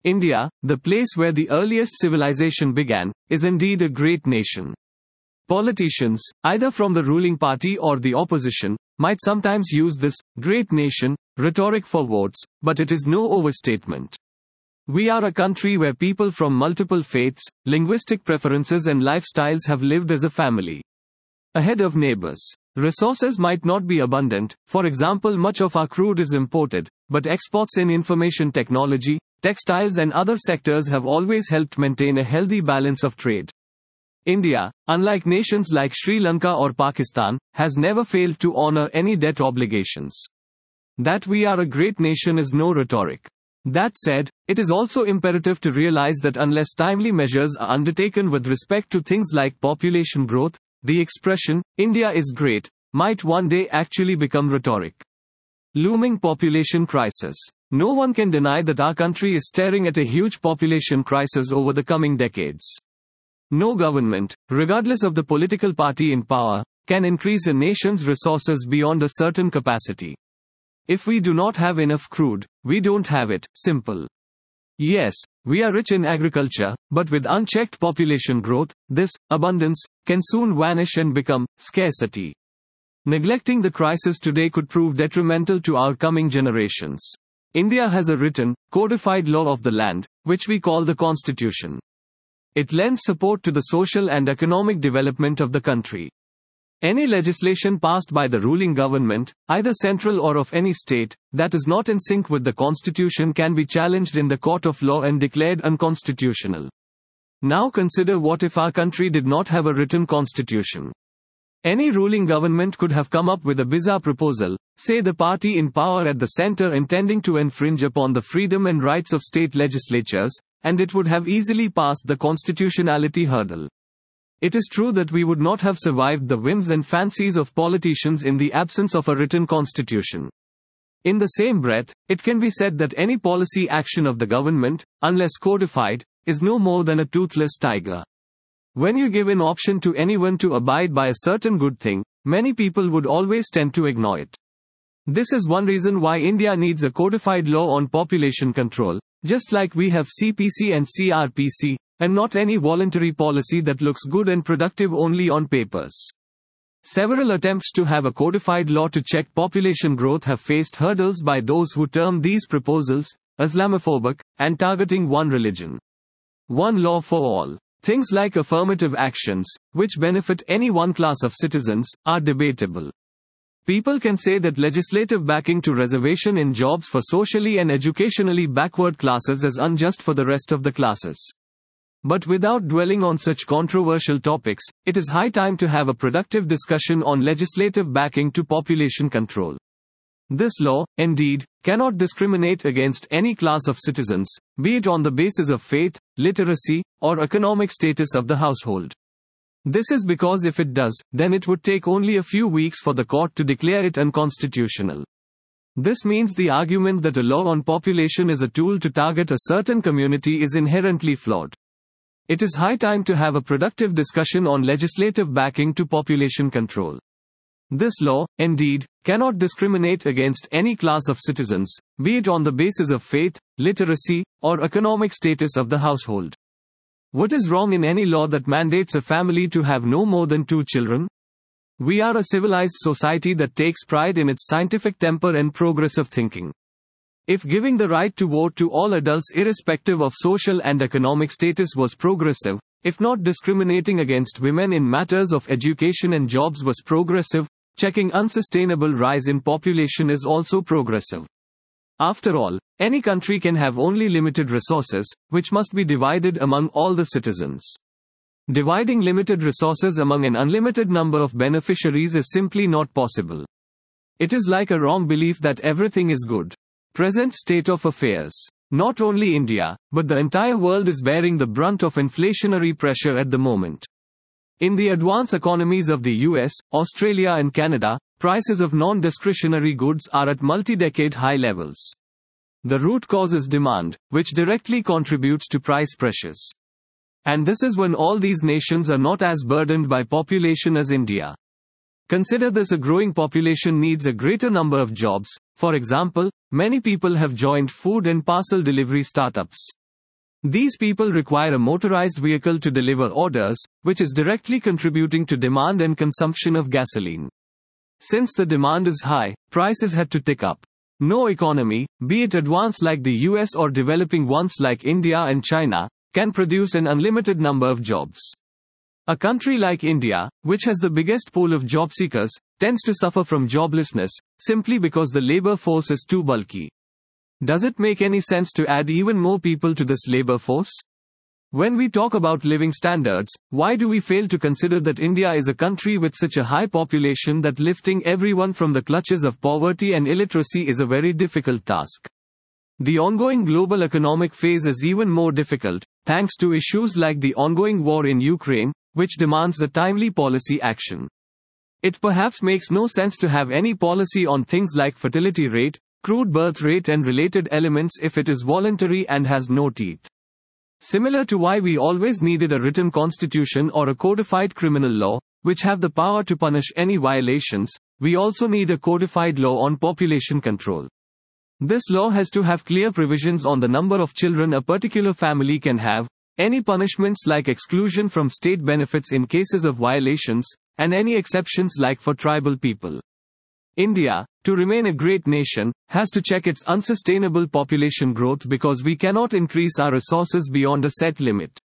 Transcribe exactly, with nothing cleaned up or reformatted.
India, the place where the earliest civilization began, is indeed a great nation. Politicians, either from the ruling party or the opposition, might sometimes use this great nation rhetoric for votes, but it is no overstatement. We are a country where people from multiple faiths, linguistic preferences, and lifestyles have lived as a family. Ahead of neighbors. Resources might not be abundant, for example, much of our crude is imported, but exports in information technology, textiles, and other sectors have always helped maintain a healthy balance of trade. India, unlike nations like Sri Lanka or Pakistan, has never failed to honor any debt obligations. That we are a great nation is no rhetoric. That said, it is also imperative to realize that unless timely measures are undertaken with respect to things like population growth, the expression, India is great, might one day actually become rhetoric. Looming population crisis. No one can deny that our country is staring at a huge population crisis over the coming decades. No government, regardless of the political party in power, can increase a nation's resources beyond a certain capacity. If we do not have enough crude, we don't have it, simple. Yes, we are rich in agriculture, but with unchecked population growth, this abundance can soon vanish and become scarcity. Neglecting the crisis today could prove detrimental to our coming generations. India has a written, codified law of the land, which we call the Constitution. It lends support to the social and economic development of the country. Any legislation passed by the ruling government, either central or of any state, that is not in sync with the Constitution can be challenged in the court of law and declared unconstitutional. Now consider what if our country did not have a written constitution. Any ruling government could have come up with a bizarre proposal, say the party in power at the center intending to infringe upon the freedom and rights of state legislatures, and it would have easily passed the constitutionality hurdle. It is true that we would not have survived the whims and fancies of politicians in the absence of a written constitution. In the same breath, it can be said that any policy action of the government, unless codified, is no more than a toothless tiger. When you give an option to anyone to abide by a certain good thing, many people would always tend to ignore it. This is one reason why India needs a codified law on population control, just like we have C P C and C R P C, and not any voluntary policy that looks good and productive only on papers. Several attempts to have a codified law to check population growth have faced hurdles by those who term these proposals Islamophobic and targeting one religion. One law for all. Things like affirmative actions, which benefit any one class of citizens, are debatable. People can say that legislative backing to reservation in jobs for socially and educationally backward classes is unjust for the rest of the classes. But without dwelling on such controversial topics, it is high time to have a productive discussion on legislative backing to population control. This law, indeed, cannot discriminate against any class of citizens, be it on the basis of faith, literacy, or economic status of the household. This is because if it does, then it would take only a few weeks for the court to declare it unconstitutional. This means the argument that a law on population is a tool to target a certain community is inherently flawed. It is high time to have a productive discussion on legislative backing to population control. This law, indeed, cannot discriminate against any class of citizens, be it on the basis of faith, literacy, or economic status of the household. What is wrong in any law that mandates a family to have no more than two children? We are a civilized society that takes pride in its scientific temper and progressive thinking. If giving the right to vote to all adults irrespective of social and economic status was progressive, if not discriminating against women in matters of education and jobs was progressive, checking unsustainable rise in population is also progressive. After all, any country can have only limited resources, which must be divided among all the citizens. Dividing limited resources among an unlimited number of beneficiaries is simply not possible. It is like a wrong belief that everything is good. Present state of affairs. Not only India, but the entire world is bearing the brunt of inflationary pressure at the moment. In the advanced economies of the U S, Australia and Canada, prices of non-discretionary goods are at multi-decade high levels. The root cause is demand, which directly contributes to price pressures. And this is when all these nations are not as burdened by population as India. Consider this: a growing population needs a greater number of jobs. For example, many people have joined food and parcel delivery startups. These people require a motorized vehicle to deliver orders, which is directly contributing to demand and consumption of gasoline. Since the demand is high, prices had to tick up. No economy, be it advanced like the U S or developing ones like India and China, can produce an unlimited number of jobs. A country like India, which has the biggest pool of job seekers, tends to suffer from joblessness, simply because the labor force is too bulky. Does it make any sense to add even more people to this labor force? When we talk about living standards, why do we fail to consider that India is a country with such a high population that lifting everyone from the clutches of poverty and illiteracy is a very difficult task? The ongoing global economic phase is even more difficult, thanks to issues like the ongoing war in Ukraine, which demands a timely policy action. It perhaps makes no sense to have any policy on things like fertility rate, crude birth rate and related elements if it is voluntary and has no teeth. Similar to why we always needed a written constitution or a codified criminal law, which have the power to punish any violations, we also need a codified law on population control. This law has to have clear provisions on the number of children a particular family can have, any punishments like exclusion from state benefits in cases of violations, and any exceptions like for tribal people. India, to remain a great nation, has to check its unsustainable population growth because we cannot increase our resources beyond a set limit.